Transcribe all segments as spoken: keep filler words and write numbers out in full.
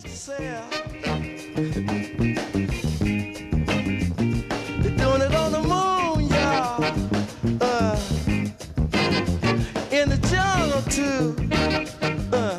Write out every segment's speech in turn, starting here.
doing it on the moon, y'all. Uh, in the jungle too. Uh,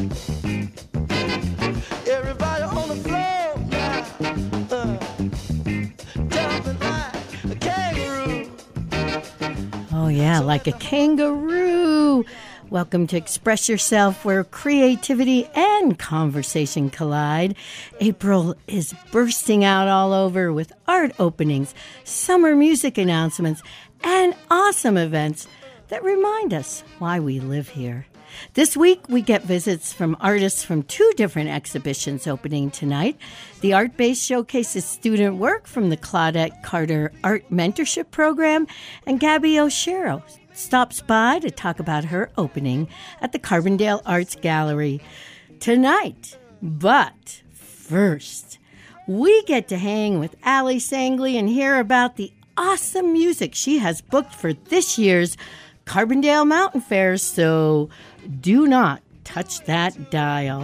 everybody on the floor now. Uh, jumping like a kangaroo. Oh yeah, like a kangaroo. Welcome to Express Yourself, where creativity and conversation collide. April is bursting out all over with art openings, summer music announcements, and awesome events that remind us why we live here. This week, we get visits from artists from two different exhibitions opening tonight. The Art Base showcases student work from the Claudette Carter Art Mentorship Program, and Gabby Oshiro stops by to talk about her opening at the Carbondale Arts Gallery tonight. But first, we get to hang with Ali Sangley and hear about the awesome music she has booked for this year's Carbondale Mountain Fair, so do not touch that dial.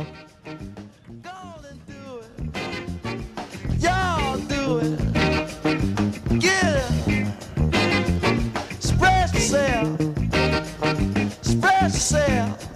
Y'all do it. Get it. Spread yourself. Spread yourself.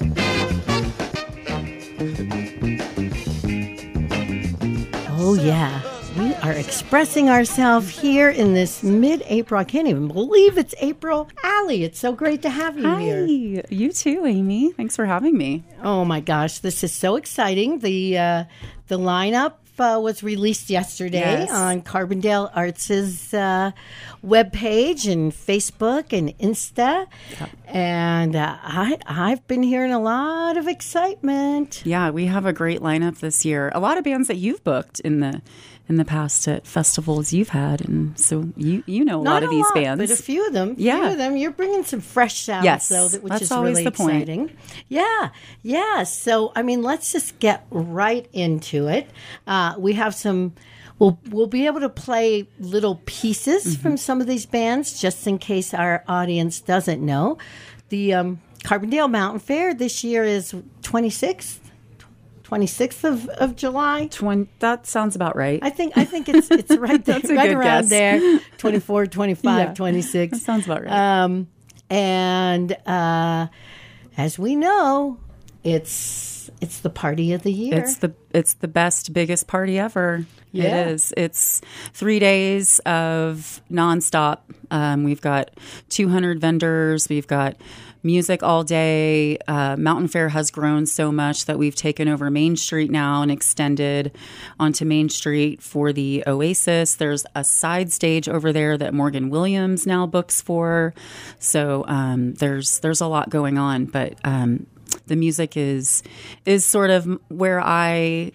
Oh, yeah. We are expressing ourselves here in this mid-April. I can't even believe it's April. Allie, it's so great to have you Hi. here. You too, Amy. Thanks for having me. Oh, my gosh. This is so exciting. The uh, the lineup uh, was released yesterday Yes. on Carbondale Arts' uh, webpage and Facebook and Insta. Yeah. And uh, I, I've been hearing a lot of excitement. Yeah, we have a great lineup this year. A lot of bands that you've booked in the in the past at festivals you've had, and so you you know a Not lot of these lot, bands. but a few of them. Yeah. few of them. You're bringing some fresh sounds, Yes, though, that, which that's is always really the point. exciting. Yeah, yeah. So, I mean, let's just get right into it. Uh, we have some. We'll we'll be able to play little pieces Mm-hmm. from some of these bands, just in case our audience doesn't know. The um, Carbondale Mountain Fair this year is twenty-sixth. twenty-sixth of, of July. Twen- that sounds about right. I think I think it's it's right there, That's a right good around guess. there. twenty-four, twenty-five, Yeah. twenty-six. That sounds about right. Um, and uh, as we know, it's it's the party of the year. It's the it's the best, biggest party ever. Yeah. It is. It's three days of nonstop. Um, we've got two hundred vendors. We've got music all day. Uh, Mountain Fair has grown so much that we've taken over Main Street now and extended onto Main Street for the Oasis. There's a side stage over there that Morgan Williams now books for. So um, there's there's a lot going on, but um, the music is is sort of where I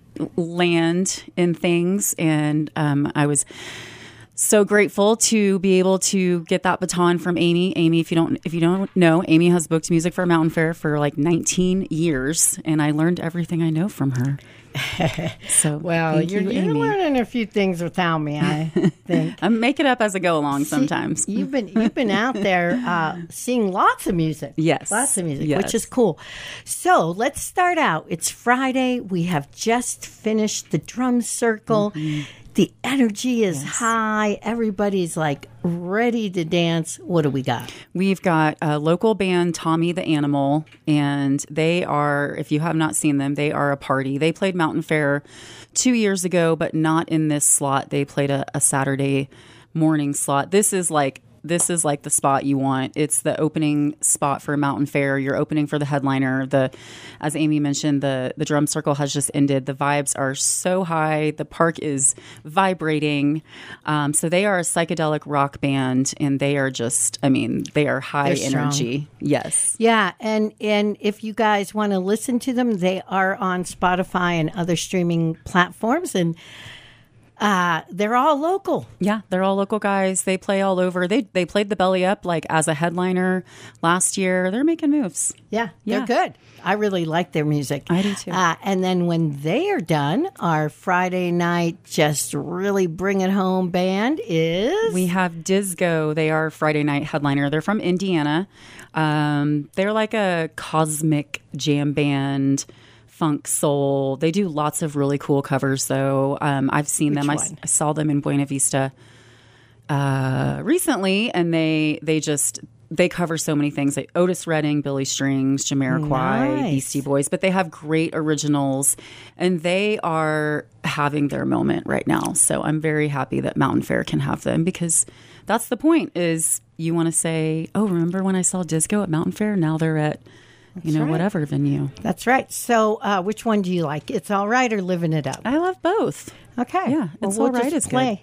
land in things, and um, I was so grateful to be able to get that baton from Amy. Amy, if you don't if you don't know, Amy has booked music for Mountain Fair for like nineteen years, and I learned everything I know from her. So well, thank you're, you, you're Amy. learning a few things without me, I think. I make it up as I go along sometimes. See, you've been you've been out there uh, seeing lots of music. Yes. Lots of music, Yes. which is cool. So let's start out. It's Friday. We have just finished the drum circle. Mm-hmm. The energy is high. Everybody's like ready to dance. What do we got? We've got a local band, Tommy the Animal, and they are, if you have not seen them, they are a party. They played Mountain Fair two years ago, but not in this slot. They played a, a Saturday morning slot. This is like This is like the spot you want. It's the opening spot for Mountain Fair. You're opening for the headliner. The, as Amy mentioned, the the drum circle has just ended. The vibes are so high. The park is vibrating. Um, so they are a psychedelic rock band, and they are just, I mean, they are high They're strong. energy. Yes. Yeah, and and if you guys want to listen to them, they are on Spotify and other streaming platforms, and uh, they're all local. Yeah, they're all local guys. They play all over. They they played the Belly Up like as a headliner last year. They're making moves. Yeah, Yeah. they're good. I really like their music. I do too. Uh, and then when they are done, our Friday night just really bring it home band is We have Disco. They are Friday night headliner. They're from Indiana. Um, they're like a cosmic jam band, funk, soul. They do lots of really cool covers, though. Um, I've seen Which them. I, one? I saw them in Buena Vista uh, recently, and they they just they cover so many things like Otis Redding, Billy Strings, Jamiroquai, Nice. Beastie Boys. But they have great originals, and they are having their moment right now. So I'm very happy that Mountain Fair can have them, because that's the point. Is you want to say, oh, remember when I saw Disco at Mountain Fair? Now they're at you know right. whatever venue. That's right. So, uh, which one do you like? It's All Right or Living It Up? I love both. Okay. Yeah, Well, It's we'll All Right just is good. play.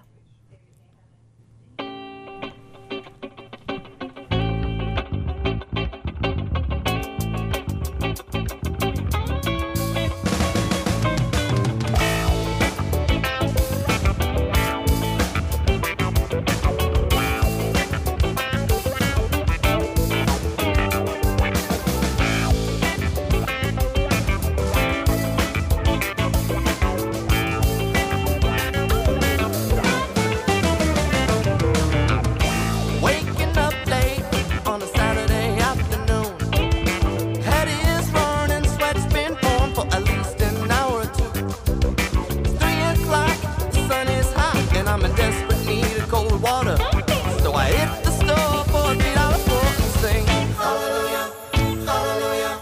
Waking up late on a Saturday afternoon. Head is running, sweat's been pouring for at least an hour or two. It's three o'clock, the sun is hot, and I'm in desperate need of cold water. So I hit the store for a three dollar fork and sing hallelujah, hallelujah.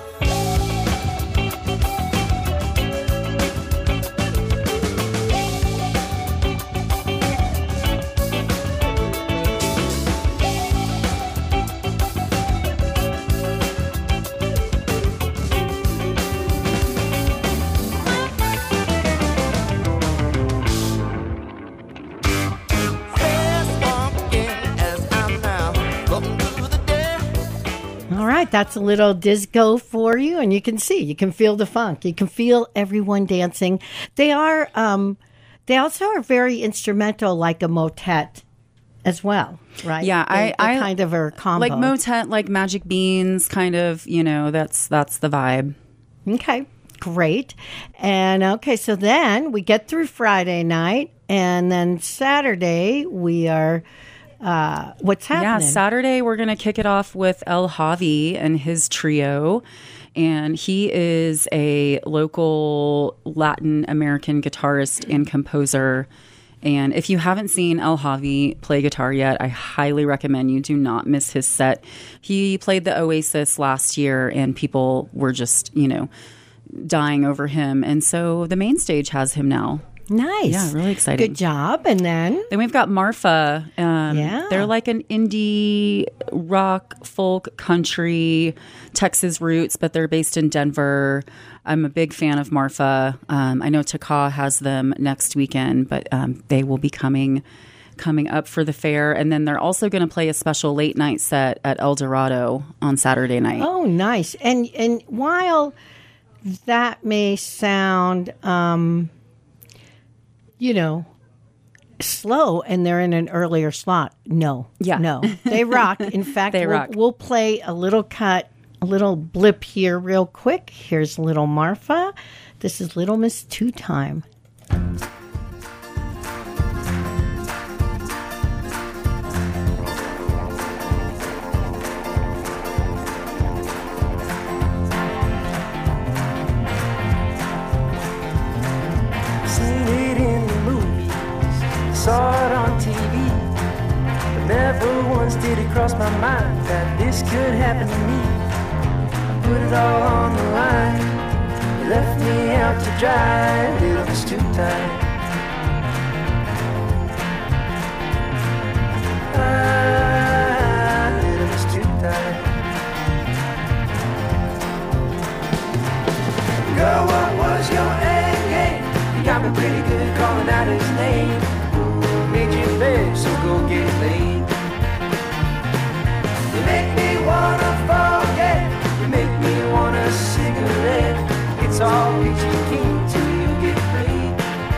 Fast walking as I'm now floating through the day. All right, that's a little disco for you, and you can see, you can feel the funk, you can feel everyone dancing. They are, um, they also are very instrumental, like a motet as well, right? Yeah, They- I, they I kind of are combo. like motet, like Magic Beans, kind of. You know, that's that's the vibe. Okay, great. And okay, so then we get through Friday night, and then Saturday we are. Uh, what's Yeah, happening? Saturday we're gonna kick it off with El Javi and his trio, and he is a local Latin American guitarist and composer. And if you haven't seen El Javi play guitar yet, I highly recommend you do not miss his set. He played the Oasis last year, and people were just, you know, dying over him. And so the main stage has him now. Nice. Yeah, really exciting. Good job. And then Then we've got Marfa. Um, Yeah. They're like an indie rock, folk, country, Texas roots, but they're based in Denver. I'm a big fan of Marfa. Um, I know Taka has them next weekend, but um, they will be coming coming up for the fair. And then they're also going to play a special late night set at El Dorado on Saturday night. oh, nice. And and while that may sound, um, you know, slow, and they're in an earlier slot, no, Yeah. no, they rock. In fact, They we'll, rock. we'll play a little cut, a little blip here, real quick. Here's Little Marfa. This is Little Miss Two Time. Seen it in the movies, saw it on T V, but never once did it cross my mind that this could happen to me. I put it all on the line, you left me out to dry, little miss too tight. Ah, little miss too tight. Girl, what was your end game? You got me pretty good calling out his name. Made you beg, so go get laid. You make me wanna forget. You make me want a cigarette. It's all peachy keen till you get paid.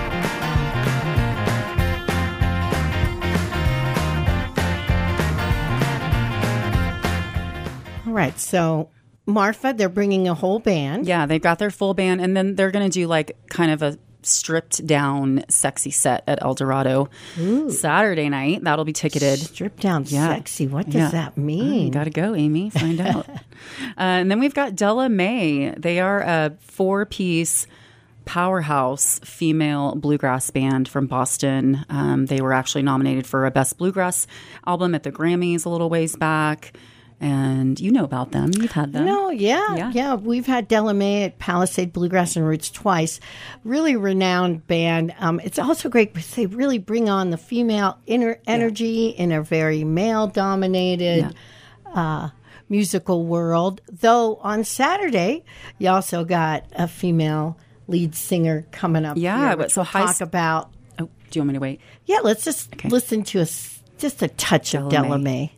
All right, so Marfa, they're bringing a whole band. Yeah, they've got their full band, and then they're going to do like kind of a stripped down sexy set at El Dorado. Saturday night, that'll be ticketed. Stripped down Yeah. sexy. What does Yeah. that Oh, you mean? gotta go, Amy. Find out. uh, and then we've got Della May. They are a four-piece powerhouse female bluegrass band from Boston. Um, they were actually nominated for a Best Bluegrass Album at the Grammys a little ways back. And you know about them. You've had them. No, yeah, Yeah. yeah, We've had Della May at Palisade Bluegrass and Roots twice. Really renowned band. Um, it's also great because they really bring on the female inner energy in a very male-dominated uh, musical world. Though on Saturday, you also got a female lead singer coming up. Yeah, here, but which so we'll high talk s- about. Oh, do you want me to wait? Yeah, let's just listen to a s- just a touch of Della Della May. May.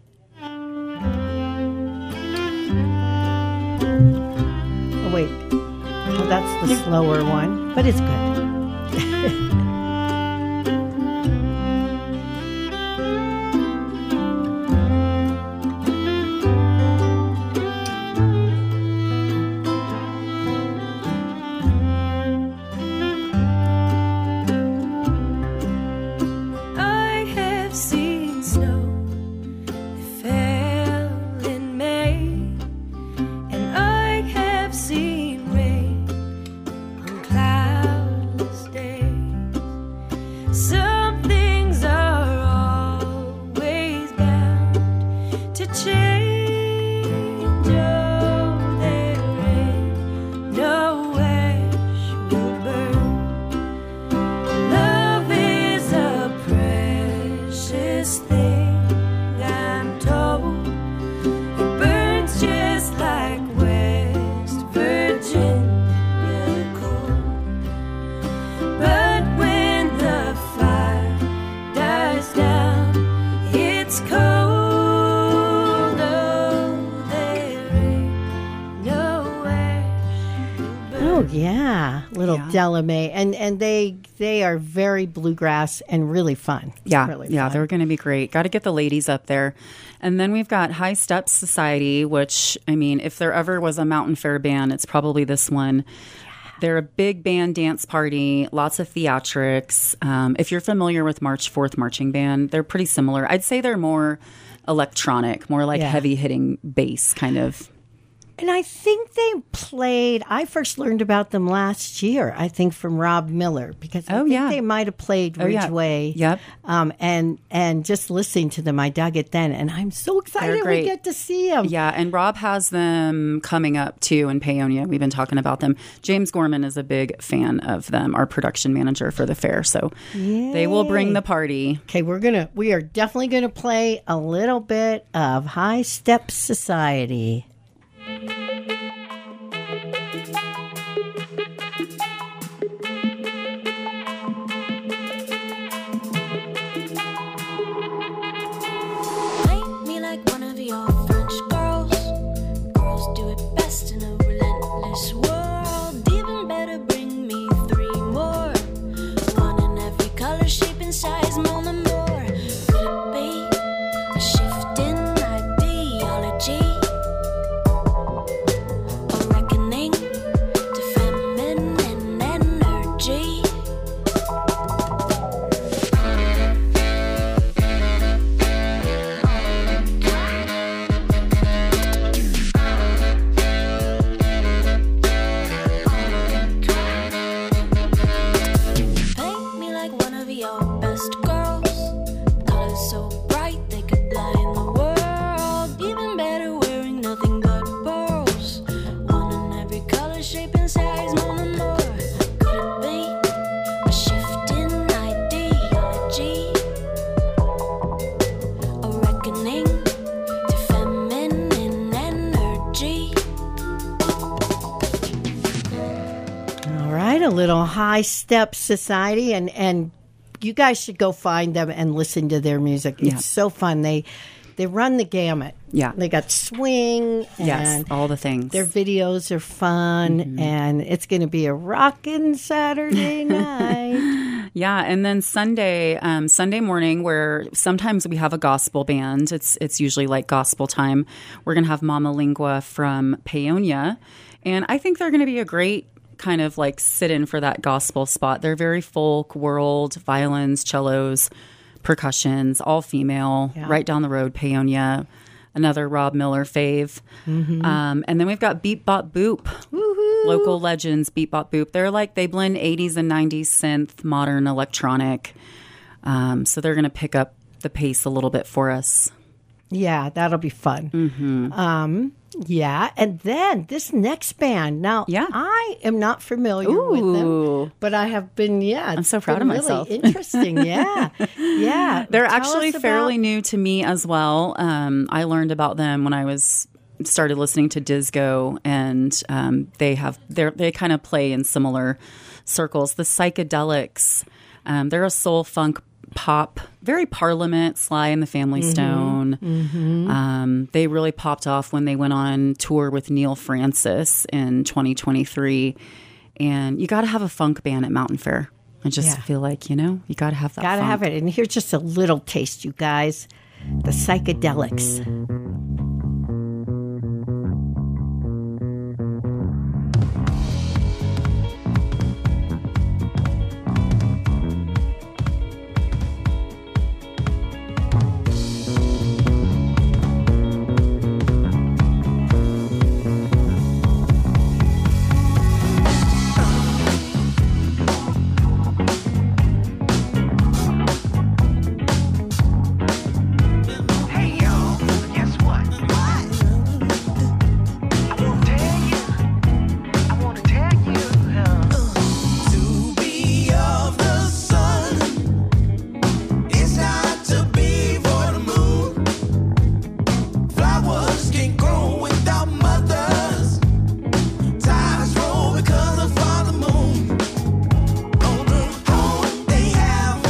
Oh, wait. Oh, that's the slower one, but it's good. I have seen snow that fell in May, and I have seen rain on cloudless days. Some things are always bound to change. Oh, there ain't no ash will burn. Love is a precious thing, I'm told. It burns just like West Virginia coal. But when the fire dies down, it's cold. Oh, there ain't no ash will burn. Oh yeah, little Yeah. Della May, and and they they are very bluegrass and really fun. Yeah, really yeah, fun. they're going to be great. Got to get the ladies up there. And then we've got High Steps Society, which, I mean, if there ever was a Mountain Fair band, it's probably this one. They're a big band dance party, lots of theatrics. Um, if you're familiar with March fourth Marching Band, they're pretty similar. I'd say they're more electronic, more like Yeah. heavy hitting bass kind of. And I think they played. I first learned about them last year. I think from Rob Miller because I Oh, think yeah. they might have played Oh, yeah. Ridgeway. Yep. Um, and and just listening to them, I dug it then, and I'm so excited They're we great. get to see them. Yeah, and Rob has them coming up too in Paonia. We've been talking about them. James Gorman is a big fan of them, our production manager for the fair. So they will bring the party. Okay, we're gonna we are definitely gonna play a little bit of High Step Society. Paint me like one of your French girls. Girls do it best in a relentless world. Even better, bring me three more. One in every color, shape, and size, more and more. Could it be a shift in ideology? A reckoning to feminine energy? Paint me like one of your best girls. Colors so bright they could blind the world. Even better, wearing nothing but pearls. One in every color, shape, and size, more and more. Could it be a shift in ideology? A reckoning to feminine energy? All right, a little High Step Society, and and you guys should go find them and listen to their music. It's Yeah. so fun. They they run the gamut. Yeah. they got swing and Yes, all the things. their videos are fun, Mm-hmm. and it's going to be a rockin' Saturday night. Yeah, and then Sunday, um, Sunday morning, where sometimes we have a gospel band. It's it's usually like gospel time. We're gonna have Mama Lingua from Paonia, and I think they're gonna be a great kind of like sit in for that gospel spot. They're very folk, world, violins, cellos, percussions, all female, Yeah. right down the road, Paonia, another Rob Miller fave. Um, and then we've got Beat Bop Boop, local legends, Beat Bop Boop. They're like, they blend eighties and nineties synth, modern electronic. Um, so they're going to pick up the pace a little bit for us. Yeah, that'll be fun. Mm-hmm. Um, yeah, and then this next band. Now, Yeah. I am not familiar with them, Ooh. but I have been. Yeah, I'm it's so proud been of really myself. Interesting. Yeah, yeah. They're Tell actually us fairly about- new to me as well. Um, I learned about them when I was started listening to Disco, and um, they have they they kind of play in similar circles. The Psychedelics, um, they're a soul funk pop, very Parliament, Sly and the Family Stone. Um, they really popped off when they went on tour with Neil Francis in twenty twenty-three. And you got to have a funk band at Mountain Fair. I just Yeah. feel like, you know, you got to have that. Gotta funk. have it. And here's just a little taste, you guys. The Psychedelics. Hey y'all, guess what? What? I wanna tell you. I wanna tell you. Uh, to be of the sun is not to be for the moon. Flowers can't grow without mothers. Tides roll because of Father Moon. On the home they have.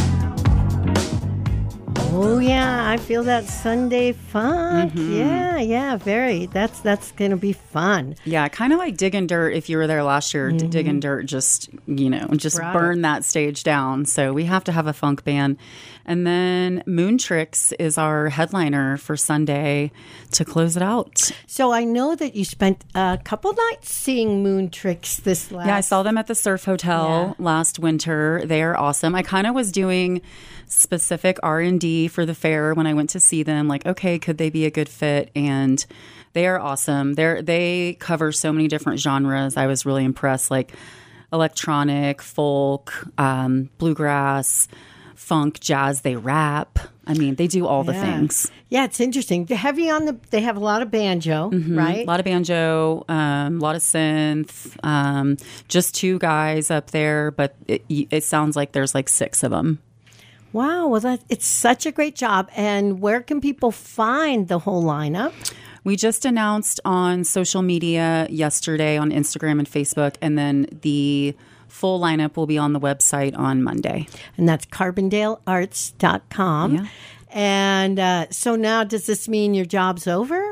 Oh yeah, I feel that Sunday funk. Mm-hmm. Yeah, yeah, very. That's that's gonna be fun. Yeah, kind of like Digging Dirt. If you were there last year, D Digging Dirt just, you know, just Brought burn it. that stage down. So we have to have a funk band. And then Moon Tricks is our headliner for Sunday to close it out. So I know that you spent a couple nights seeing Moon Tricks this last. Yeah, I saw them at the Surf Hotel Yeah. last winter. They are awesome. I kind of was doing specific R and D for the fair when I went to see them. Like, okay, could they be a good fit? And they are awesome. They they cover so many different genres. I was really impressed, like electronic, folk, um, bluegrass, funk, jazz. They rap. I mean, they do all the Yeah. things. Yeah, it's interesting. They're heavy on the. They have a lot of banjo, right? A lot of banjo, um, a lot of synth. Um, just two guys up there, but it, it sounds like there's like six of them. Wow, well, that it's such a great job. And where can people find the whole lineup? We just announced on social media yesterday on Instagram and Facebook, and then the full lineup will be on the website on Monday. And that's carbondale arts dot com. Yeah. And uh, so now, does this mean your job's over?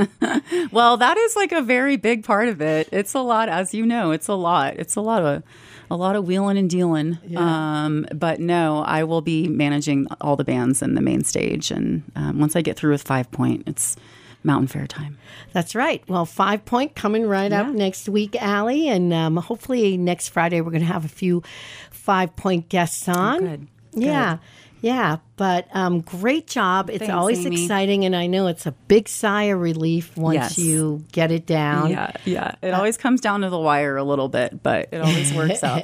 Well, that is like a very big part of it. It's a lot, as you know. It's a lot. It's a lot of a lot of wheeling and dealing. Um, but no, I will be managing all the bands and the main stage. And um, once I get through with Five Point, it's Mountain Fair time. That's right. Well, Five Point coming right up Yeah. next week, Allie. And um, hopefully next Friday, we're going to have a few Five Point guests on. good. Yeah. Yeah. But um, great job. It's Thanks, always Amy. exciting. And I know it's a big sigh of relief once Yes. you get it down. Yeah, yeah. It always comes down to the wire a little bit, but it always works out.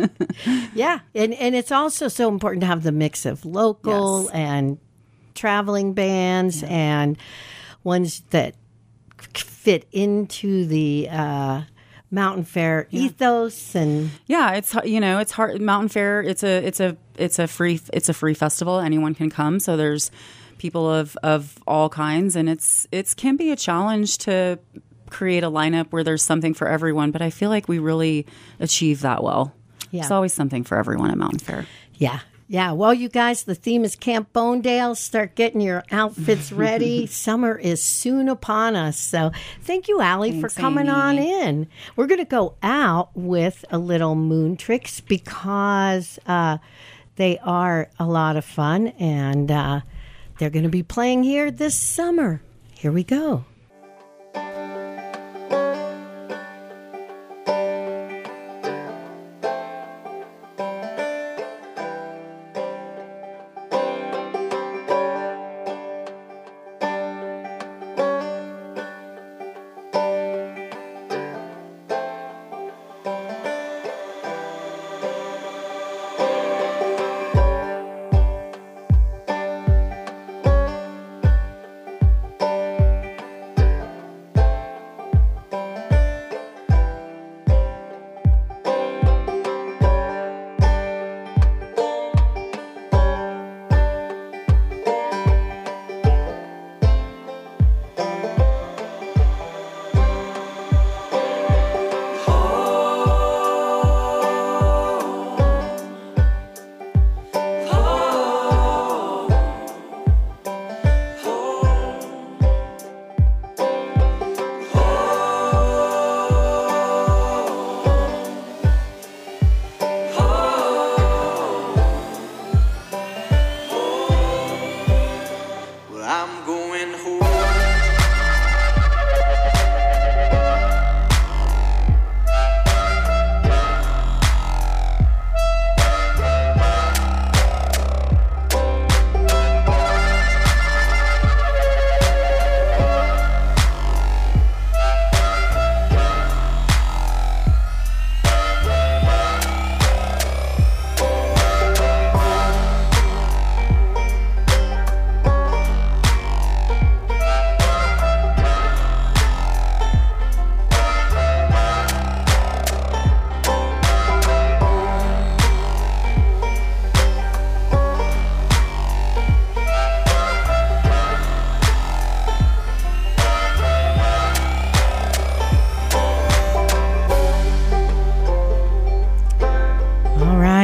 Yeah. And, and it's also so important to have the mix of local Yes. and traveling bands and ones that fit into the uh, Mountain Fair ethos. And Yeah, it's you know it's hard. Mountain Fair. It's a it's a it's a free it's a free festival. Anyone can come. So there's people of of all kinds, and it's it's can be a challenge to create a lineup where there's something for everyone. But I feel like we really achieve that well. Yeah. There's always something for everyone at Mountain Fair. yeah. Yeah, well, you guys, the theme is Camp Bonedale. Start getting your outfits ready. Summer is soon upon us. So thank you, Allie, Thanks, for coming Amy. on in. We're going to go out with a little Moon Tricks because uh, they are a lot of fun, and uh, they're going to be playing here this summer. Here we go.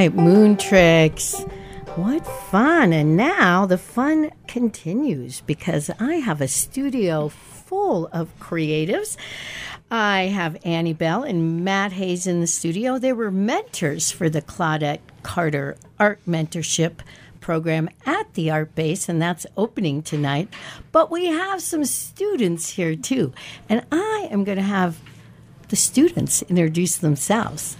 right, Moon Tricks. What fun. And now the fun continues because I have a studio full of creatives. I have Annie Bell and Matt Hayes in the studio. They were mentors for the Claudette Carter Art Mentorship Program at the Art Base, and that's opening tonight. But we have some students here too, and I am going to have the students introduce themselves.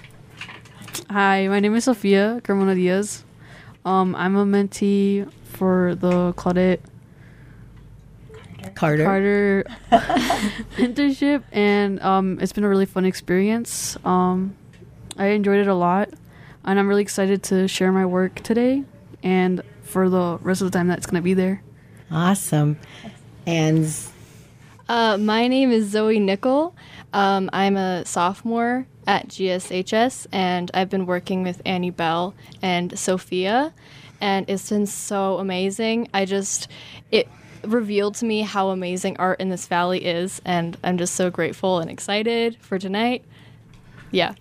Hi, my name is Sofia Carmona Diaz. Um, I'm a mentee for the Claudette Carter. Carter mentorship, and um, it's been a really fun experience. Um, I enjoyed it a lot, and I'm really excited to share my work today and for the rest of the time that's going to be there. Awesome. And Uh, my name is Zoe Nickel. Um, I'm a sophomore at G S H S, and I've been working with Annie Bell and Sophia, and it's been so amazing. I just, it revealed to me how amazing art in this valley is, and I'm just so grateful and excited for tonight. Yeah.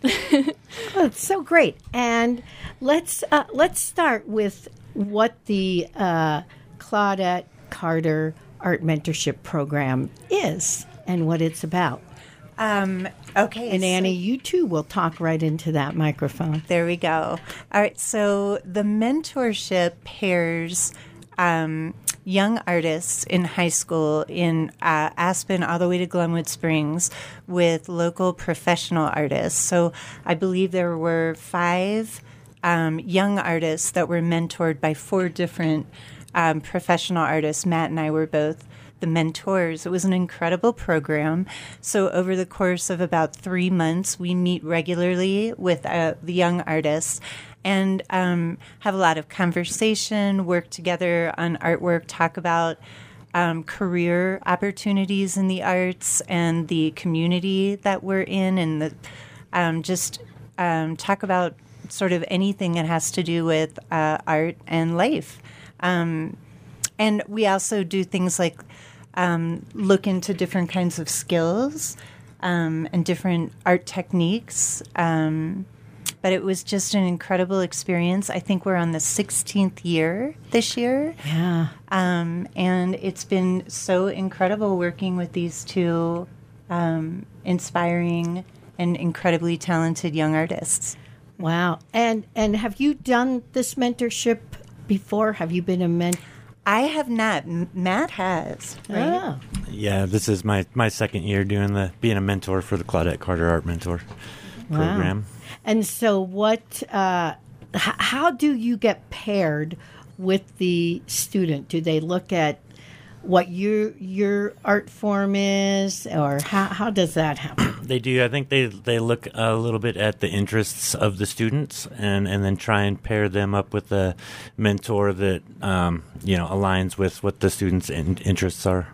oh, it's so great. And let's uh, let's start with what the uh, Claudette Carter Art Mentorship Program is and what it's about. Um, okay. And so- Annie, you too will talk right into that microphone. There we go. All right. So the mentorship pairs um, young artists in high school in uh, Aspen all the way to Glenwood Springs with local professional artists. So I believe there were five um, young artists that were mentored by four different um, professional artists. Matt and I were both the mentors. It was an incredible program. So over the course of about three months, we meet regularly with uh, the young artists and um, have a lot of conversation, work together on artwork, talk about um, career opportunities in the arts and the community that we're in, and the, um, just um, talk about sort of anything that has to do with uh, art and life. Um, and we also do things like um, look into different kinds of skills um, and different art techniques. Um, but it was just an incredible experience. I think we're on the sixteenth year this year. Yeah. Um, and it's been so incredible working with these two um, inspiring and incredibly talented young artists. Wow. And and have you done this mentorship before? Have you been a mentor? I have not. M- Matt has. Right? Oh. Yeah, this is my, my second year doing the being a mentor for the Claudette Carter Art Mentor program. Wow. And so, what? Uh, h- how do you get paired with the student? Do they look at what your your art form is, or how how does that happen? They do. I think they they look a little bit at the interests of the students, and, and then try and pair them up with a mentor that um, you know aligns with what the students' in- interests are.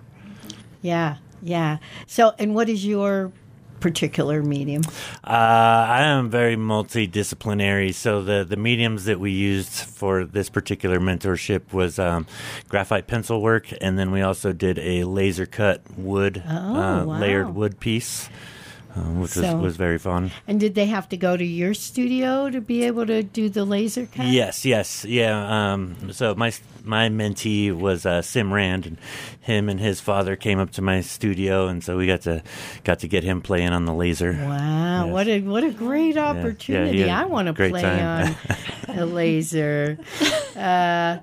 Yeah, yeah. So, and what is your particular medium? Uh, I am very multidisciplinary. So the, the mediums that we used for this particular mentorship was um, graphite pencil work, and then we also did a laser cut wood, Oh, uh, wow. layered wood piece, uh, which So- was, was very fun. And did they have to go to your studio to be able to do the laser cut? Yes, yes, yeah. Um, so my my mentee was uh, Sim Rand, and him and his father came up to my studio, and so we got to got to get him playing on the laser. Wow, Yes. what a what a great opportunity! he had I want to great play time. on a laser. Uh,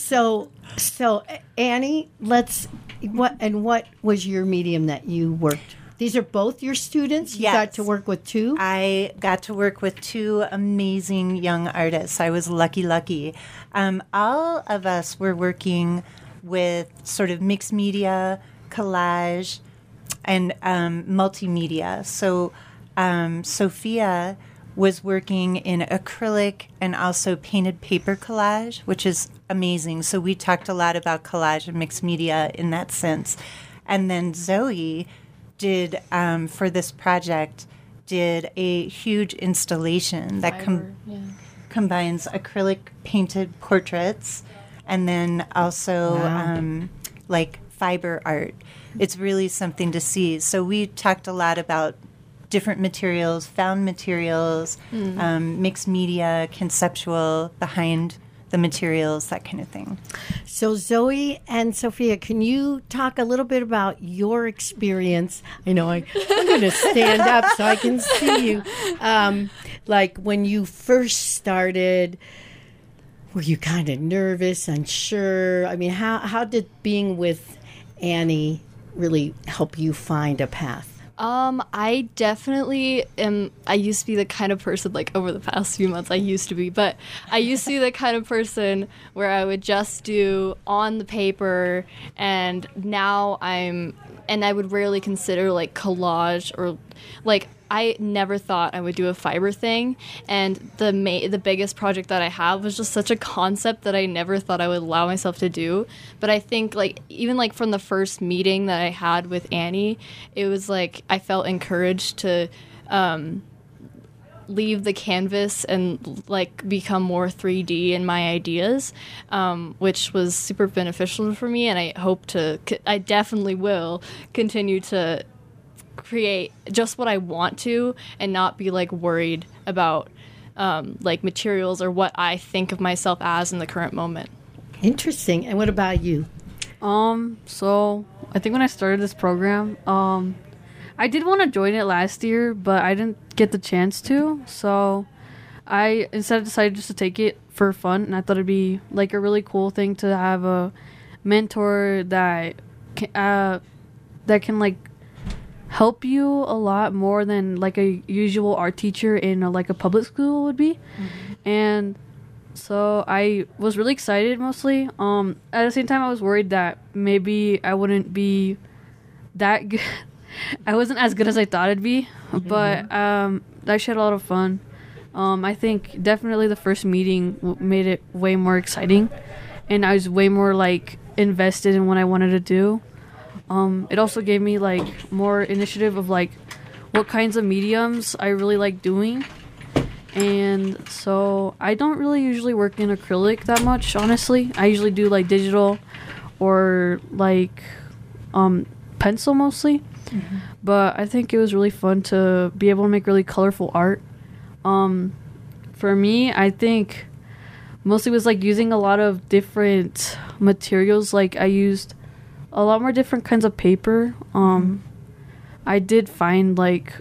so so Annie, let's what and what was your medium that you worked? These are both your students. You Yes. got to work with two. I got to work with two amazing young artists. I was lucky, lucky. Um, all of us were working with sort of mixed media, collage, and um, multimedia. So um, Sophia was working in acrylic and also painted paper collage, which is amazing. So we talked a lot about collage and mixed media in that sense. And then Zoe did, um, for this project, did a huge installation that com- Fiber, yeah. combines acrylic painted portraits and then also Wow. um, like fiber art. It's really something to see. So we talked a lot about different materials, found materials, um, mixed media, conceptual behind the materials, that kind of thing. So, Zoe and Sophia, can you talk a little bit about your experience? I know I, I'm going to stand up so I can see you. Um, like when you first started, were you kind of nervous, unsure? I mean, how, how did being with Annie really help you find a path? Um, I definitely am. I used to be the kind of person, like over the past few months, I used to be, but I used to be the kind of person where I would just do on the paper, and now I'm, and I would rarely consider like collage or like. I never thought I would do a fiber thing, and the ma- the biggest project that I have was just such a concept that I never thought I would allow myself to do. But I think like even like from the first meeting that I had with Annie, it was like I felt encouraged to um, leave the canvas and like become more three D in my ideas, um, which was super beneficial for me, and I hope to, I definitely will continue to create just what I want to and not be like worried about um, like materials or what I think of myself as in the current moment. Interesting. And what about you? Um, so I think when I started this program, um, I did want to join it last year, but I didn't get the chance to. So I instead decided just to take it for fun, and I thought it'd be like a really cool thing to have a mentor that can, uh, that can like help you a lot more than like a usual art teacher in a, like a public school would be. Mm-hmm. And so I was really excited mostly. Um, at the same time, I was worried that maybe I wouldn't be that good. I wasn't as good as I thought it'd be, mm-hmm. but um, I actually had a lot of fun. Um, I think definitely the first meeting w- made it way more exciting, and I was way more like invested in what I wanted to do. Um, it also gave me like more initiative of like what kinds of mediums I really like doing. And so I don't really usually work in acrylic that much, honestly. I usually do like digital or like um, pencil mostly. Mm-hmm. But I think it was really fun to be able to make really colorful art. Um, for me, I think mostly was like using a lot of different materials. Like I used a lot more different kinds of paper. Um, I did find like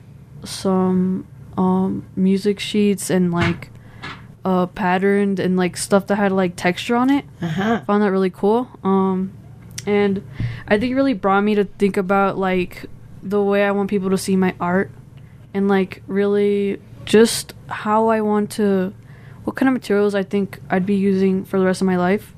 some um, music sheets and like uh, patterned and like stuff that had like texture on it. Uh-huh. Found that really cool. Um, and I think it really brought me to think about like the way I want people to see my art, and like really just how I want to, what kind of materials I think I'd be using for the rest of my life.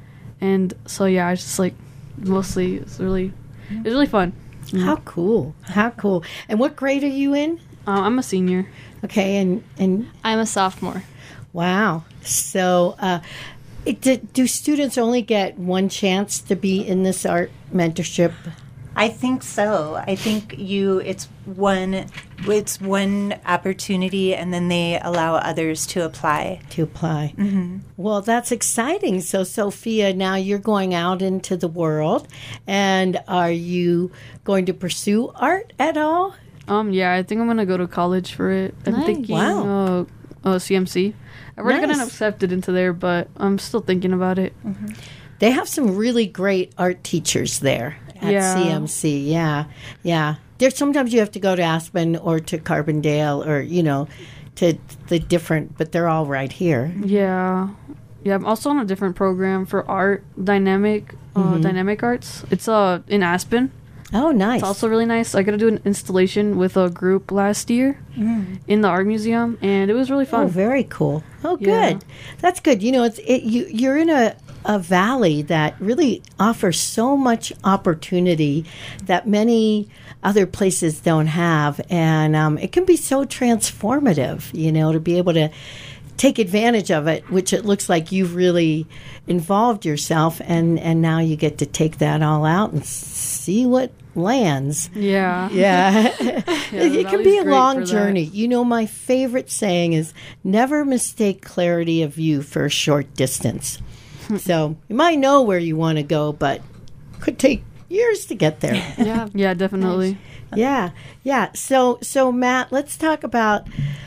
And so yeah, I just like mostly it's really it's really fun. How cool. How cool. And what grade are you in? Uh, I'm a senior. Okay, and and I'm a sophomore. Wow. So uh it, do, do students only get one chance to be in this art mentorship? I think so. I think you it's one it's one opportunity, and then they allow others to apply. To apply. Mm-hmm. Well, that's exciting. So, Sophia, now you're going out into the world, and are you going to pursue art at all? Um, yeah, I think I'm gonna go to college for it. I'm Nice. thinking, Wow. uh, uh, C M C. I've already Nice. gotten accepted into there, but I'm still thinking about it. Mm-hmm. They have some really great art teachers there at Yeah. C M C. Yeah, yeah. There's sometimes you have to go to Aspen or to Carbondale or, you know, to the different, but they're all right here. Yeah, yeah. I'm also on a different program for art, dynamic, uh, Mhm. dynamic arts. It's uh in Aspen. Oh, nice. It's also really nice. I got to do an installation with a group last year Mm. in the art museum, and it was really fun. Oh, very cool. Oh, good. Yeah. That's good. You know, it's it, you. You're in a a valley that really offers so much opportunity that many other places don't have, and um, it can be so transformative. You know, to be able to take advantage of it, which it looks like you've really involved yourself, and and now you get to take that all out and see what lands. Yeah. Yeah. Yeah, It the can be valley's a great long for that. journey. You know, my favorite saying is never mistake clarity of view for a short distance. So you might know where you want to go, but could take years to get there. Yeah. Yeah, definitely. Yeah, yeah. So, so Matt, let's talk about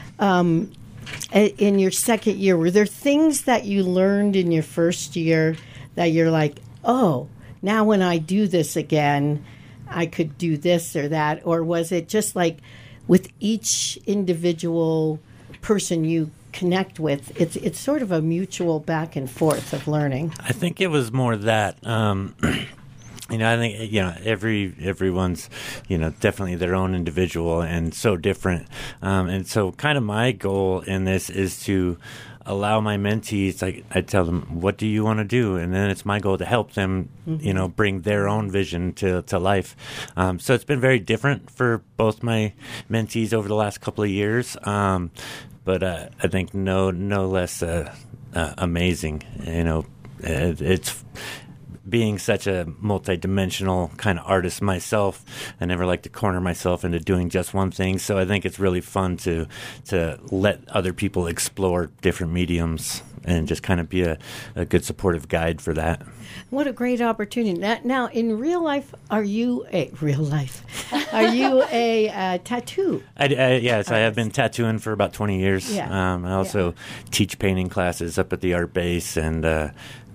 um, i- in your second year. Were there things that you learned in your first year that you're like, oh, now when I do this again, I could do this or that, or was it just like with each individual person you connect with, it's it's sort of a mutual back and forth of learning? I think it was more that. Um, You know, I think you know every everyone's you know definitely their own individual and so different, um, and so kind of my goal in this is to allow my mentees. Like I tell them, what do you want to do, and then it's my goal to help them, you know, bring their own vision to to life. Um, so it's been very different for both my mentees over the last couple of years, um, but uh, I think no no less uh, uh, amazing. You know, it, it's. Being such a multi-dimensional kind of artist myself, I never like to corner myself into doing just one thing. So I think it's really fun to to let other people explore different mediums and just kind of be a, a good supportive guide for that. What a great opportunity. Now, now in real life, are you a real life? Are you a uh, tattoo? I, I, yes, I have been tattooing for about twenty years. Yeah. Um, I also teach painting classes up at the art base and uh,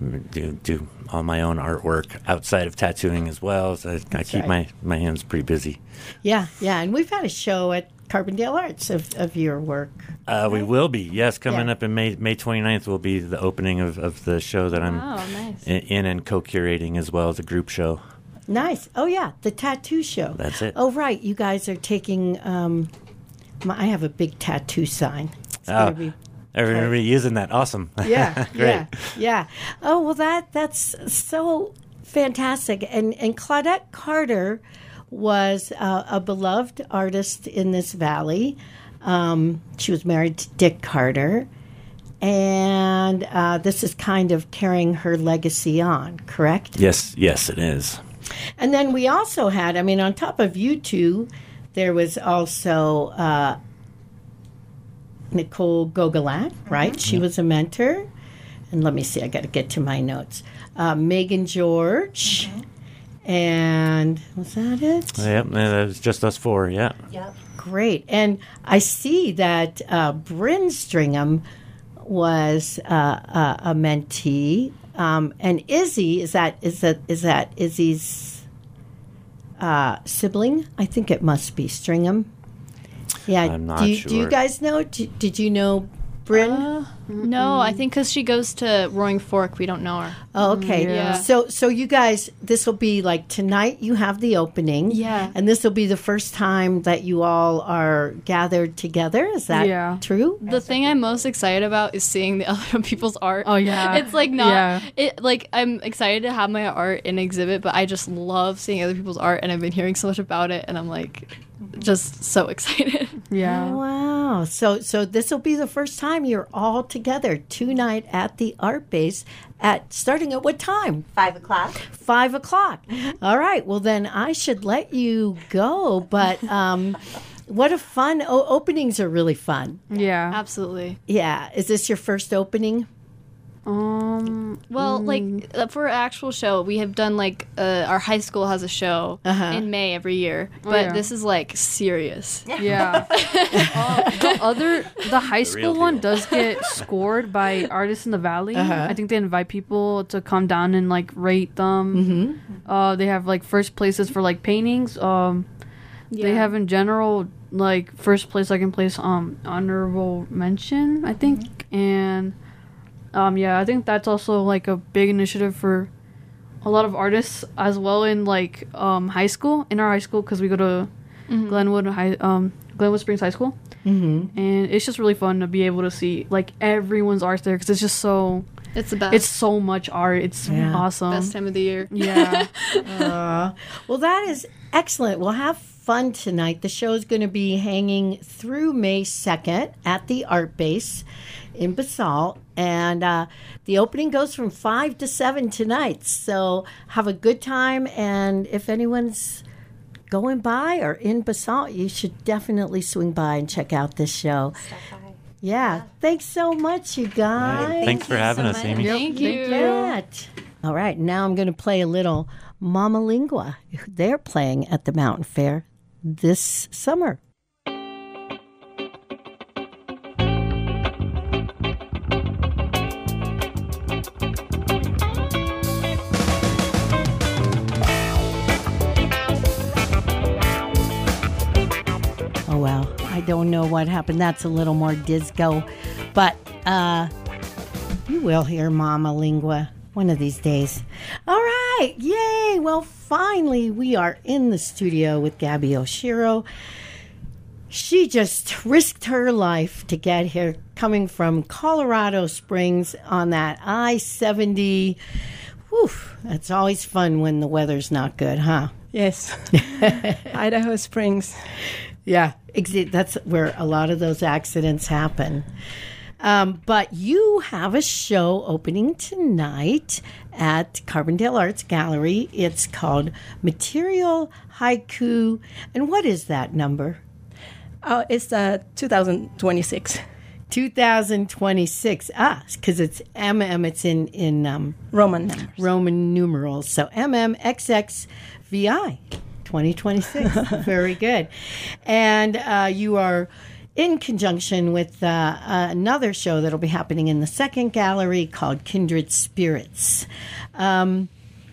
do do all my own artwork outside of tattooing as well. So I, I keep right. my, my hands pretty busy. Yeah, yeah. And we've had a show at Carbondale Arts of, of your work. Uh, we will be, yes. Coming Yeah. up in May May twenty-ninth will be the opening of, of the show that I'm Wow, nice. in, in and co-curating as well as a group show. Nice. Oh, yeah, the tattoo show. That's it. Oh, right. You guys are taking, um, my, I have a big tattoo sign. It's Oh, gonna be everybody using that. Awesome. yeah, Great. yeah, yeah. Oh, well, that that's so fantastic. And and Claudette Carter was uh, a beloved artist in this valley. Um, she was married to Dick Carter, and uh, this is kind of carrying her legacy on. Correct? Yes, yes, it is. And then we also had, I mean, on top of you two, there was also uh, Nicole Gogolat, right? She was a mentor. And let me see, I got to get to my notes. Uh, Megan George. And was that it? Yep, that was just us four. Yeah. Great. And I see that uh, Bryn Stringham was uh, uh, a mentee. Um, and Izzy, is that is that is that Izzy's uh, sibling? I think it must be Stringham. Yeah. I'm not do you, Do you sure. guys know? Do, did you know Bryn? Uh, no, I think because she goes to Roaring Fork, we don't know her. Oh, okay. Yeah. So, so you guys, this will be like tonight. You have the opening, Yeah. and this will be the first time that you all are gathered together. Is that Yeah. true? The thing I'm most excited about is seeing the other people's art. Oh, yeah. It's like not Yeah. it like I'm excited to have my art in exhibit, but I just love seeing other people's art and I've been hearing so much about it and I'm like just so excited. Yeah. Wow. So, so this will be the first time you're all together tonight at the art base. At starting at what time? Five o'clock. Five o'clock. All right. Well, then I should let you go. But um, what a fun o- openings are really fun. Yeah. Absolutely. Yeah. Is this your first opening? Um. Well, like uh, for an actual show, we have done like uh, our high school has a show Uh-huh. in May every year, but yeah. this is like serious. Yeah. uh, the other, the high school real one deal. does get scored by Artists in the Valley. Uh-huh. I think they invite people to come down and like rate them. Mm-hmm. Uh, they have like first places for like paintings. Um, they Yeah. have in general like first place, second place, um, honorable mention. I think, and um, yeah, I think that's also like a big initiative for a lot of artists as well in like um, high school, in our high school, because we go to Glenwood High, um, Glenwood Springs High School, mm-hmm. and it's just really fun to be able to see like everyone's art there because it's just so It's the best. it's so much art. It's Yeah. awesome. best time of the year. Yeah, Uh, well, that is excellent. We'll have fun tonight. The show is going to be hanging through May second at the Art Base in Basalt. And uh, the opening goes from five to seven tonight. So have a good time. And if anyone's going by or in Basalt, you should definitely swing by and check out this show. Yeah. Thanks so much, you guys. Thanks for having us, Amy. Thank you. That. All right, now I'm going to play a little Mama Lingua. They're playing at the Mountain Fair this summer. Oh, well, I don't know what happened. That's a little more disco. But uh, you will hear Mama Lingua one of these days. All right. Yay. Well, finally, we are in the studio with Gabby Oshiro. She just risked her life to get here, coming from Colorado Springs on that I seventy. Whew, that's always fun when the weather's not good, huh? Yes. Idaho Springs. Yeah, exa- that's where a lot of those accidents happen. Um, but you have a show opening tonight at Carbondale Arts Gallery. It's called Material Haiku. And what is that number? Oh, it's uh, two thousand twenty-six. two thousand twenty-six. Ah, because it's M M. It's in, in um, Roman numbers. Roman numerals. So M M X X V I twenty twenty-six. Very good. And uh, you are in conjunction with uh, another show that'll be happening in the second gallery called Kindred Spirits. Um,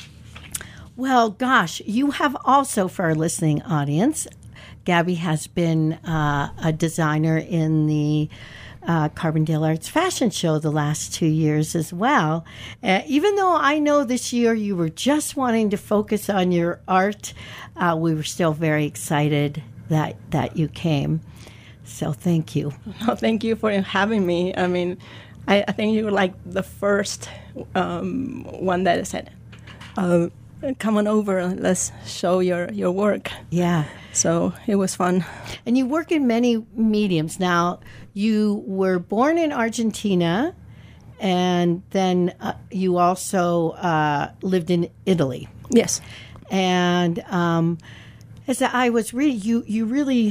well, gosh, you have also, for our listening audience, Gabby has been uh, a designer in the uh, Carbondale Arts Fashion Show the last two years as well. Uh, even though I know this year you were just wanting to focus on your art, uh, we were still very excited that, that you came. So thank you. Oh, thank you for having me. I mean, I, I think you were like the first um, one that said, uh, come on over, let's show your, your work. Yeah. So it was fun. And you work in many mediums. Now, you were born in Argentina, and then uh, you also uh, lived in Italy. Yes. And um, as I was reading, you, you really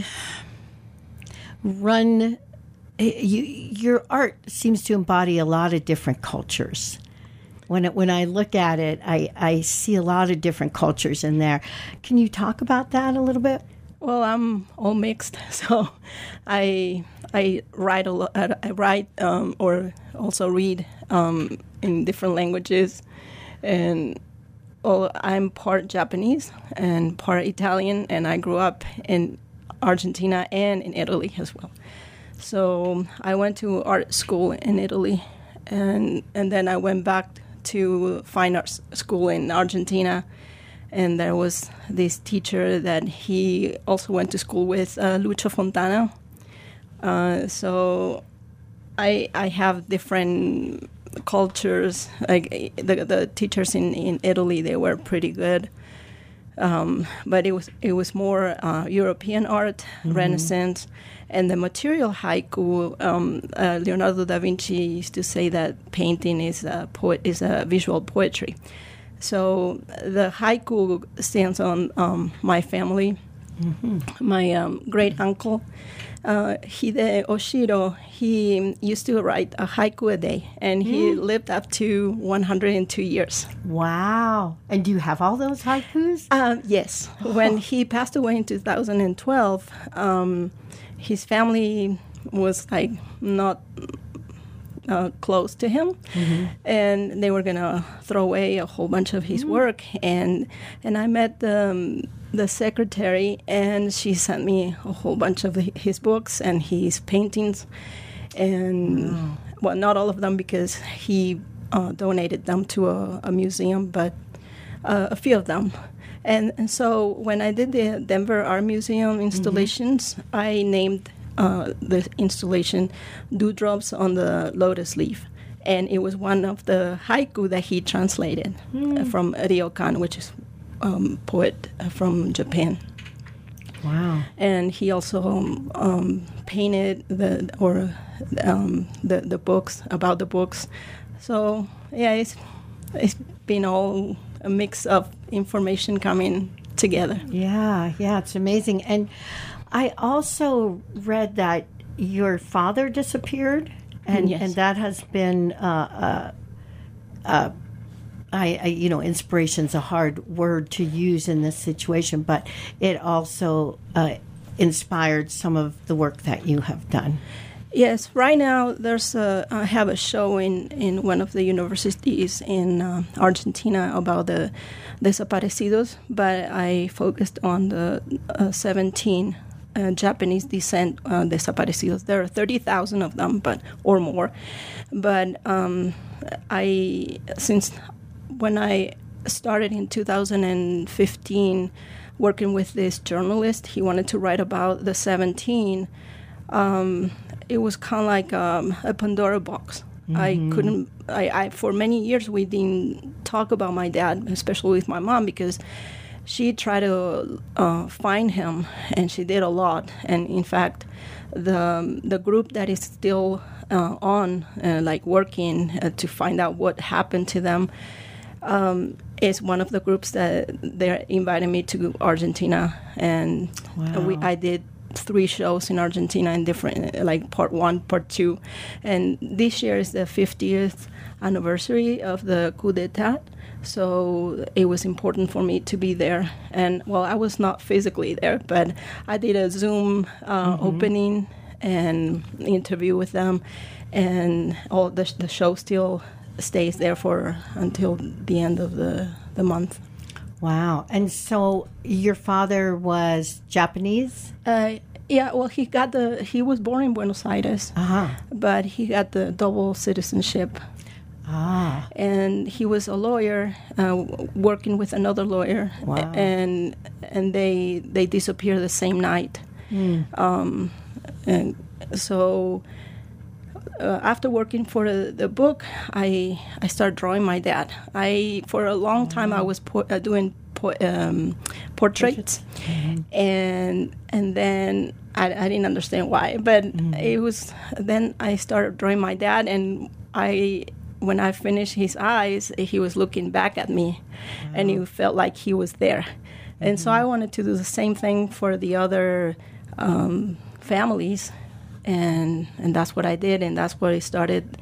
run, you, your art seems to embody a lot of different cultures. When it, when I look at it, I, I see a lot of different cultures in there. Can you talk about that a little bit? Well, I'm all mixed, so I I write a lot. I write um, or also read um, in different languages, and well, I'm part Japanese and part Italian, and I grew up in Argentina and in Italy as well. So I went to art school in Italy, and and then I went back to fine arts school in Argentina. And there was this teacher that he also went to school with, uh, Lucio Fontana. Uh, so I I have different cultures. Like the the teachers in, in Italy, they were pretty good. Um, but it was it was more uh, European art, mm-hmm. Renaissance, and the material haiku. Um, uh, Leonardo da Vinci used to say that painting is a poet is a visual poetry. So the haiku stands on um, my family. Mm-hmm. My um, great uncle, uh, Hide Oshiro, he used to write a haiku a day, and he mm. lived up to one hundred two years. Wow. And do you have all those haikus? Uh, yes. Oh. When he passed away in two thousand twelve, um, his family was like not Uh, close to him, mm-hmm. and they were gonna throw away a whole bunch of his mm-hmm. work. And and I met the um, the secretary, and she sent me a whole bunch of his books and his paintings, and wow. well, not all of them because he uh, donated them to a, a museum, but uh, a few of them. And, and so when I did the Denver Art Museum installations, mm-hmm. I named Uh, the installation Dewdrops on the Lotus Leaf, and it was one of the haiku that he translated mm. uh, from Ryokan, which is um, poet uh, from Japan. Wow! And he also um, um, painted the or um, the the books about the books. So yeah, it's it's been all a mix of information coming together. Yeah, yeah, it's amazing. And I also read that your father disappeared, and yes. and that has been uh, uh, uh, I, I, you know, inspiration's a hard word to use in this situation, but it also uh, inspired some of the work that you have done. Yes, right now there's a, I have a show in, in one of the universities in uh, Argentina about the desaparecidos, but I focused on the uh, seventeen uh, Japanese descent uh, desaparecidos. There are thirty thousand of them, but or more. But um, I since when I started in two thousand fifteen working with this journalist, he wanted to write about the seventeen. Um, it was kind of like um, a Pandora box. Mm-hmm. I couldn't, I, I, for many years we didn't talk about my dad, especially with my mom, because she tried to uh, find him, and she did a lot. And in fact, the the group that is still uh, on, uh, like working uh, to find out what happened to them, um, is one of the groups that they invited me to Argentina, and wow. we I did three shows in Argentina in different, like part one, part two, and this year is the fiftieth anniversary of the coup d'état. So it was important for me to be there. And well, I was not physically there, but I did a Zoom uh, mm-hmm. opening and interview with them, and all the the show still stays there for until the end of the the month. Wow. And so your father was Japanese? Uh, yeah, well, he got the, he was born in Buenos Aires, uh-huh. but he got the double citizenship. Ah. And he was a lawyer uh, working with another lawyer. Wow. And and they they disappeared the same night. Mm. Um, and so uh, after working for the, the book, I I started drawing my dad. I for a long time I was po- uh, doing po- um, portraits, mm-hmm. and and then I, I didn't understand why, but mm-hmm. it was then I started drawing my dad, and I when I finished his eyes, he was looking back at me, wow. and he felt like he was there, mm-hmm. and so I wanted to do the same thing for the other um, families. And and that's what I did, and that's where I started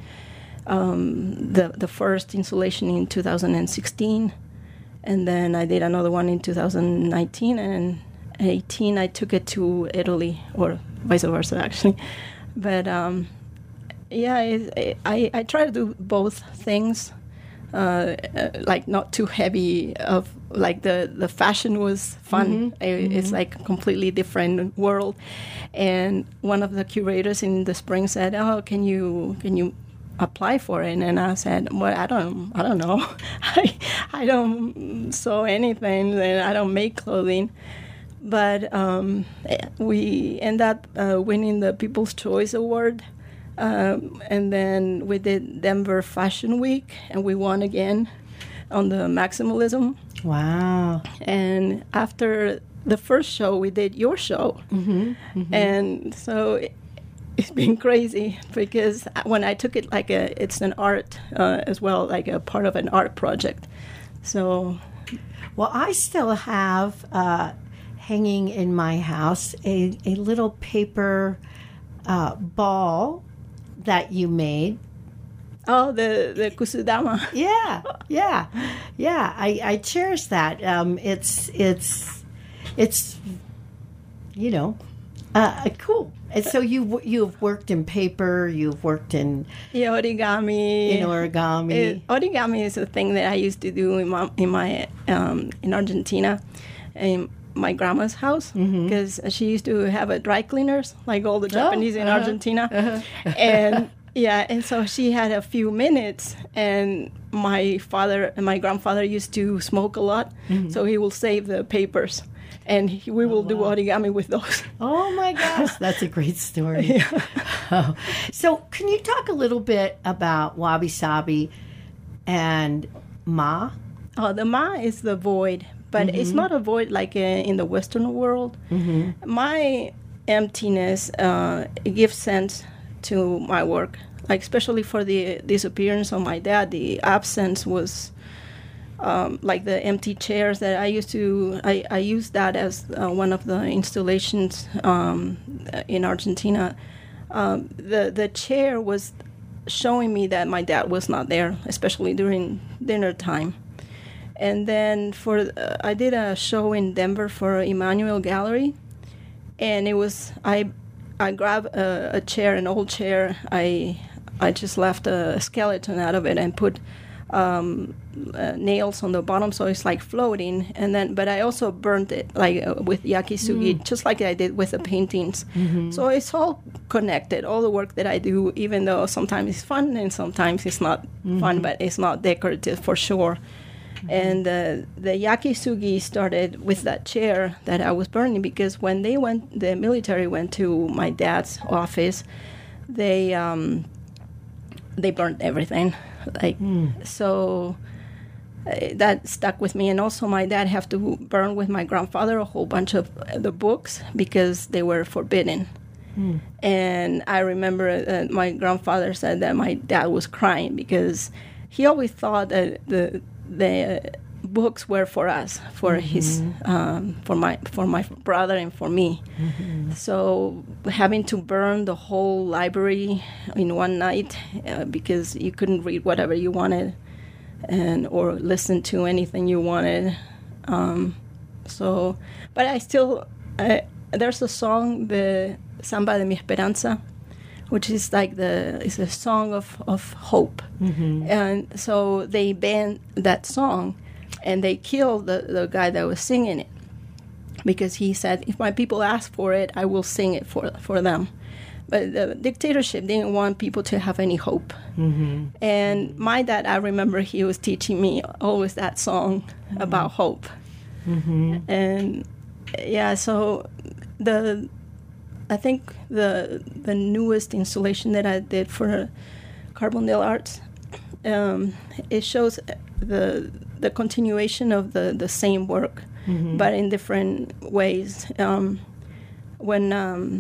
um, the the first installation in two thousand sixteen, and then I did another one in two thousand nineteen, and in eighteen I took it to Italy, or vice versa actually. But um, yeah, it, I I try to do both things, uh, uh, like not too heavy. Of like the the fashion was fun. Mm-hmm. It, it's mm-hmm. like a completely different world. And one of the curators in the spring said, "Oh, can you can you apply for it?" And I said, "Well, I don't I don't know. I I don't sew anything, and I don't make clothing." But um, we end up uh, winning the People's Choice Award, um, and then we did Denver Fashion Week, and we won again on the maximalism. Wow! And after the first show, we did your show. Mm-hmm, mm-hmm. And so it, it's been crazy because when I took it like a, it's an art uh, as well, like a part of an art project. So, well, I still have uh, hanging in my house a, a little paper uh, ball that you made. Oh, the the kusudama. Yeah, yeah, yeah. I, I cherish that. Um, it's it's. It's, you know, uh, cool. And so you you've worked in paper, you've worked in yeah, origami. In origami, it, origami is a thing that I used to do in my in my um, in Argentina, in my grandma's house, because mm-hmm. she used to have a dry cleaners like all the Japanese oh, in uh-huh, Argentina, uh-huh. and yeah, and so she had a few minutes, and my father and my grandfather used to smoke a lot, mm-hmm. so he will save the papers. And he, we will oh, wow. do origami with those. Oh, my gosh. That's a great story. Yeah. Oh. So can you talk a little bit about Wabi Sabi and Ma? Oh, the Ma is the void. But mm-hmm. it's not a void like uh, in the Western world. Mm-hmm. My emptiness uh, it gives sense to my work. Like especially for the disappearance of my dad, the absence was... Um, like the empty chairs that I used to, I, I used that as uh, one of the installations um, in Argentina. Um, the the chair was showing me that my dad was not there, especially during dinner time. And then for uh, I did a show in Denver for Emmanuel Gallery, and it was I I grabbed a, a chair, an old chair. I I just left a skeleton out of it and put um, uh, nails on the bottom, so it's like floating. And then, but I also burnt it like uh, with yakisugi, Mm. just like I did with the paintings. Mhm. So it's all connected. All the work that I do, even though sometimes it's fun and sometimes it's not fun, Mhm. but it's not decorative for sure. And uh, the yakisugi started with that chair that I was burning, because when they went, the military went to my dad's office, they um, they burned everything, like so. Uh, that stuck with me, and also my dad had to burn with my grandfather a whole bunch of uh, the books because they were forbidden. Mm. And I remember uh, my grandfather said that my dad was crying because he always thought that the the uh, books were for us, for his, um, for my for my brother and for me. So having to burn the whole library in one night uh, because you couldn't read whatever you wanted, and or listen to anything you wanted. Um, so, but I still uh, there's a song, the Samba de mi Esperanza, which is like the it's a song of, of hope. Mhm. And so they banned that song, and they killed the, the guy that was singing it, because he said, if my people ask for it, I will sing it for for them. But the dictatorship didn't want people to have any hope. Mhm. And my dad, I remember he was teaching me always that song about hope. Mhm. And yeah, so the I think the the newest installation that I did for Carbondale Arts, um, it shows the the continuation of the, the same work, Mhm. but in different ways. Um, when um,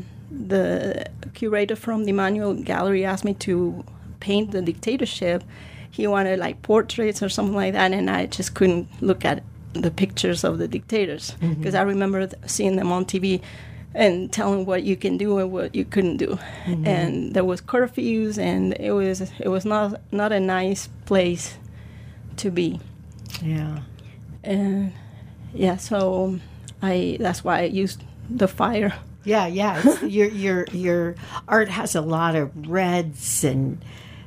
the curator from the Emmanuel Gallery asked me to paint the dictatorship, he wanted like portraits or something like that, and I just couldn't look at the pictures of the dictators, because Mhm. I remember th- seeing them on T V and telling what you can do and what you couldn't do. Mhm. And there was curfews, and it was it was not not a nice place to be. Yeah. And yeah, so I that's why I used the fire. Yeah, yeah. It's, your your your art has a lot of reds and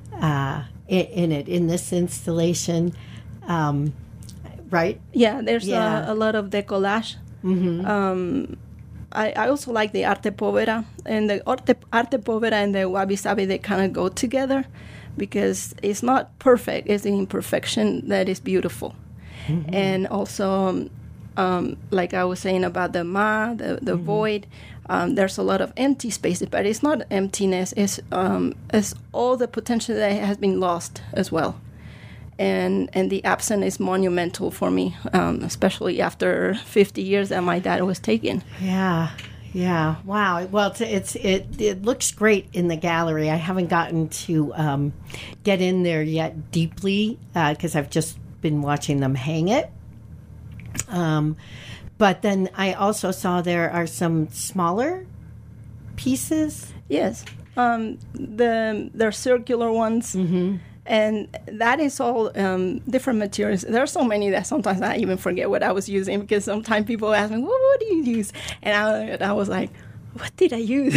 uh, in, in it in this installation, um, right? Yeah, there's Yeah. A, a lot of decollage. Mhm. Um, I, I also like the arte povera, and the arte, arte povera and the wabi sabi, they kind of go together, because it's not perfect, it's the imperfection that is beautiful. Mhm. And also, um, um, like I was saying about the ma, the, the void, um, there's a lot of empty spaces, but it's not emptiness, it's, um, it's all the potential that has been lost as well. And and the absent is monumental for me, um, especially after fifty years that my dad was taken. Yeah, yeah. Wow. Well, it's, it's it it looks great in the gallery. I haven't gotten to um, get in there yet deeply because I've just been watching them hang it. Um, but then I also saw there are some smaller pieces. Yes, um, the they're circular ones. Mm-hmm. And that is all um, different materials. There are so many that sometimes I even forget what I was using, because sometimes people ask me, "What, what do you use?" And I, and I was like, "What did I use?"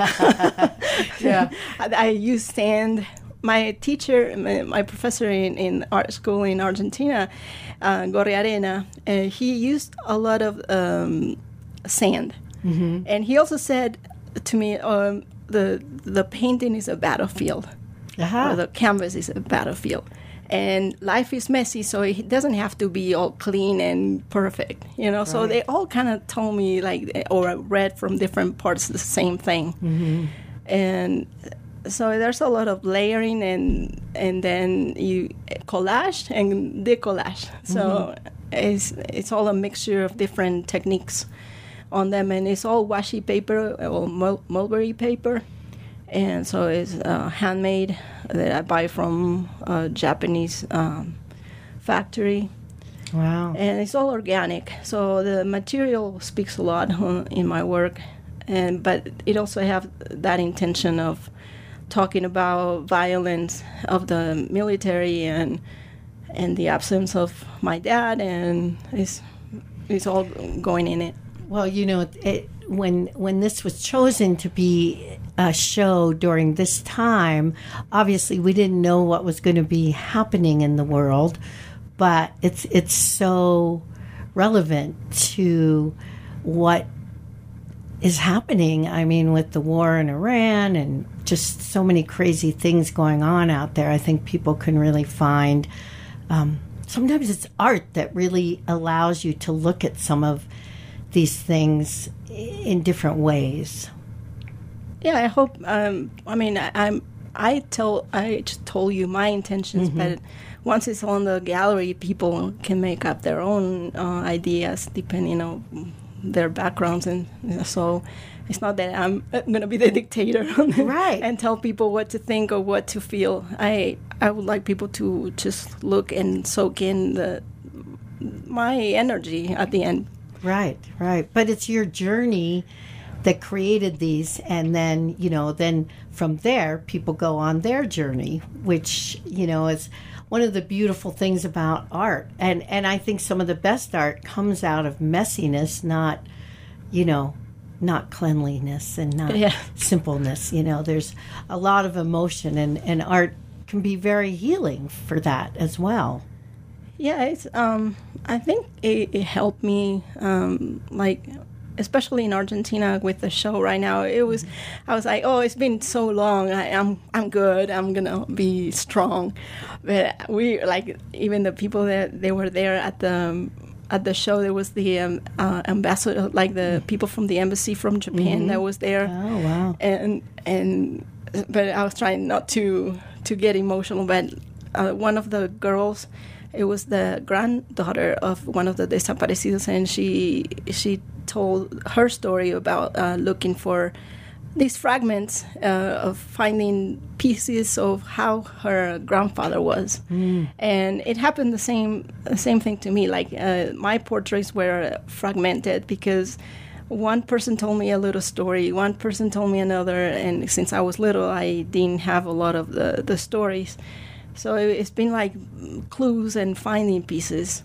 Yeah. I, I used sand. My teacher, my, my professor in, in art school in Argentina, uh, Gorriarena, uh, he used a lot of um, sand. Mm-hmm. And he also said to me, um, the the painting is a battlefield. Uh-huh. Or the canvas is a battlefield, and life is messy, so it doesn't have to be all clean and perfect, you know. So Right. they all kind of told me, like, or read from different parts the same thing. Mm-hmm. And so there's a lot of layering, and and then you collage and decollage. So it's it's all a mixture of different techniques on them, and it's all washi paper or mul- mulberry paper. And so it's uh, handmade that I buy from a Japanese um, factory. Wow. And it's all organic. So the material speaks a lot uh, in my work. And but it also have that intention of talking about violence of the military and and the absence of my dad, and it's it's all going in it. Well, you know, it, when when this was chosen to be a show during this time, obviously we didn't know what was going to be happening in the world, but it's it's so relevant to what is happening. I mean, with the war in Iran and just so many crazy things going on out there, I think people can really find. Um, sometimes it's art that really allows you to look at some of these things in different ways. Yeah, I hope. Um, I mean, I, I'm. I tell. I just told you my intentions, Mm-hmm. but once it's on the gallery, people can make up their own uh, ideas depending on their backgrounds, and you know, so it's not that I'm going to be the dictator, Right. and tell people what to think or what to feel. I I would like people to just look and soak in the my energy at the end. Right, right. But it's your journey that created these, and then, you know, then from there, people go on their journey, which, you know, is one of the beautiful things about art. And, and I think some of the best art comes out of messiness, not, you know, not cleanliness and not Yeah. simpleness. You know, there's a lot of emotion, and, and art can be very healing for that as well. Yeah, it's. Um, I think it, it helped me, um, like, especially in Argentina with the show right now. It was, I was like, oh, it's been so long. I, I'm, I'm good. I'm gonna be strong. But we, like, even the people that they were there at the. Um, at the show, there was the um, uh, ambassador, like the people from the embassy from Japan that was there. Oh, wow. And and but I was trying not to to get emotional. But uh, one of the girls, it was the granddaughter of one of the desaparecidos, and she she told her story about uh, looking for these fragments uh, of finding pieces of how her grandfather was. Mm. And it happened the same the same thing to me. Like uh, my portraits were fragmented because one person told me a little story, one person told me another, and since I was little, I didn't have a lot of the, the stories. So it, it's been like clues and finding pieces.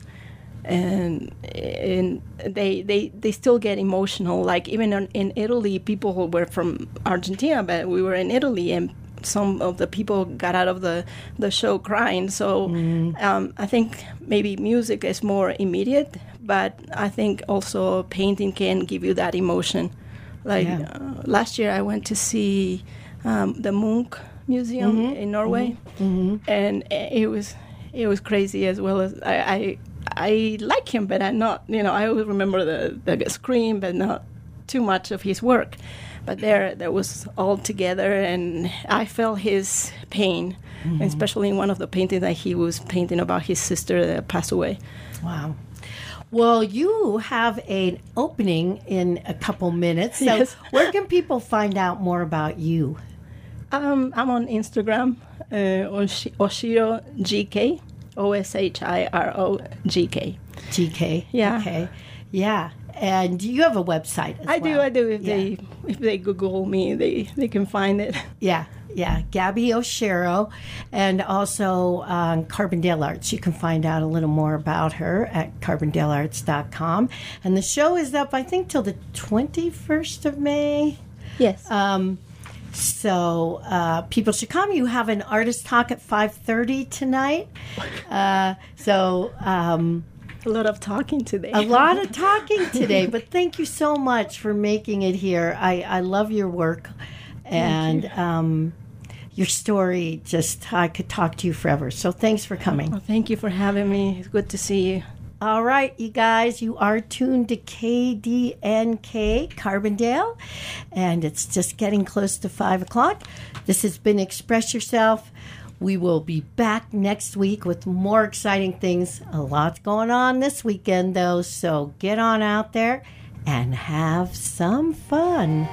And, and they, they they still get emotional. Like even in, in Italy, people who were from Argentina, but we were in Italy, and some of the people got out of the, the show crying. So mm. um, I think maybe music is more immediate, but I think also painting can give you that emotion. Like yeah. uh, last year, I went to see um, the Munch Museum mm-hmm. in Norway, mm-hmm. and it was it was crazy as well as I. I I like him, but I'm not, you know, I always remember the, the screen, but not too much of his work. But there, that was all together, and I felt his pain, mm-hmm. especially in one of the paintings that he was painting about his sister that passed away. Wow. Well, you have an opening in a couple minutes. So yes. Where can people find out more about you? Um, I'm on Instagram, uh, Oshi- Oshiro G K. O S H I R O G K. G K. Yeah. Okay. Yeah. And you have a website as I well. do, I do. If yeah. they if they Google me, they, they can find it. Yeah. Yeah. Gabby Oshiro. And also um, Carbondale Arts. You can find out a little more about her at carbondale arts dot com. And the show is up, I think, till the twenty-first of May. Yes. Um, So uh, people should come. You have an artist talk at five thirty tonight. Uh, so um, a lot of talking today. A lot of talking today. But thank you so much for making it here. I, I love your work. And you. um, your story, just, I could talk to you forever. So thanks for coming. Well, thank you for having me. It's good to see you. All right, you guys, you are tuned to K D N K Carbondale, and it's just getting close to five o'clock. This has been Express Yourself. We will be back next week with more exciting things. A lot's going on this weekend, though, so get on out there and have some fun.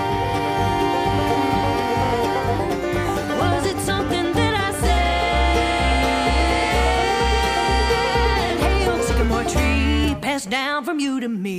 Was it something that I said? Hey, old sycamore tree, passed down from you to me.